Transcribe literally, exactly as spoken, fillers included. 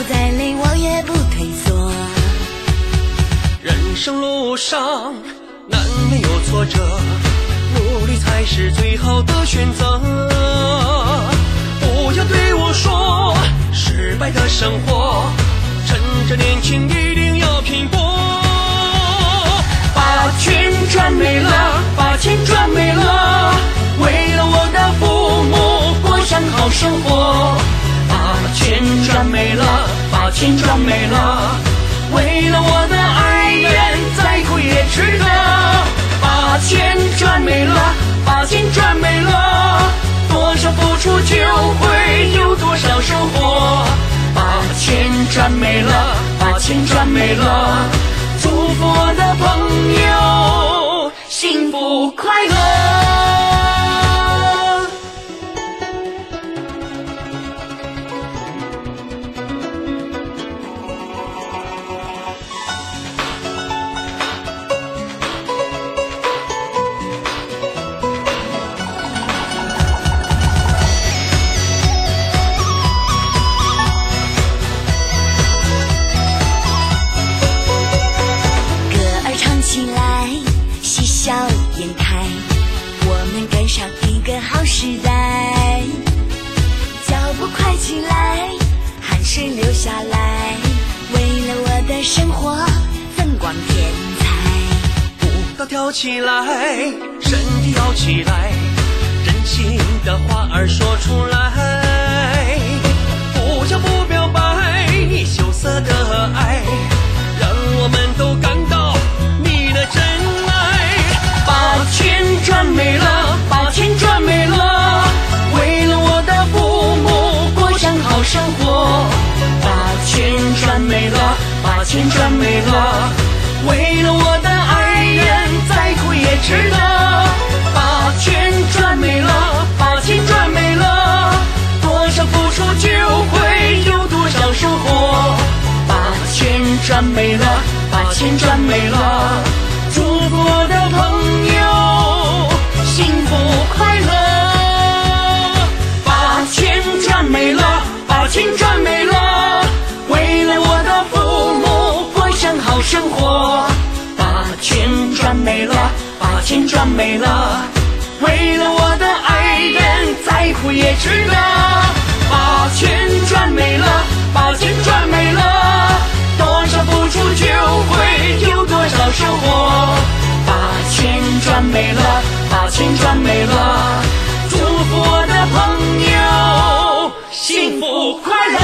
苦再累我也不退缩。 人生路上难免有挫折，努力才是最好的选择。不要对我说失败的生活，趁着年轻一定要拼搏。把钱赚没了，把钱赚没了，为了我的父母过上好生活。把钱赚没了，把钱赚没了，为了我的爱人再苦也值得。把钱赚没了，把钱赚没了，多少付出就会有多少收获。把钱赚没了，把钱赚没了，祝福我的朋友幸福快乐。 起来，喜笑颜开，我们赶上一个好时代。脚步快起来，汗水流下来，为了我的生活增光添彩。 舞蹈跳起来，身体摇起来，真心的话儿说出来，不要不表白你羞涩的爱，让我们都感到真爱。把钱赚没了，把钱赚没了，为了我的父母过上好生活。把钱赚没了，把钱赚没了，为了我的爱人再苦也值得。把钱赚没了，把钱赚没了，多少付出就会有多少收获。把钱赚没了，把钱赚没了，祝福我的朋友幸福快乐。把钱赚没了，把钱赚没了，为了我的父母过上好生活。把钱赚没了，把钱赚没了，为了我的爱人再苦也值得。把钱赚没了，把钱赚没了，多少付出就会有多少收获。把钱赚没了，把钱赚没了，祝福我的朋友幸福快乐。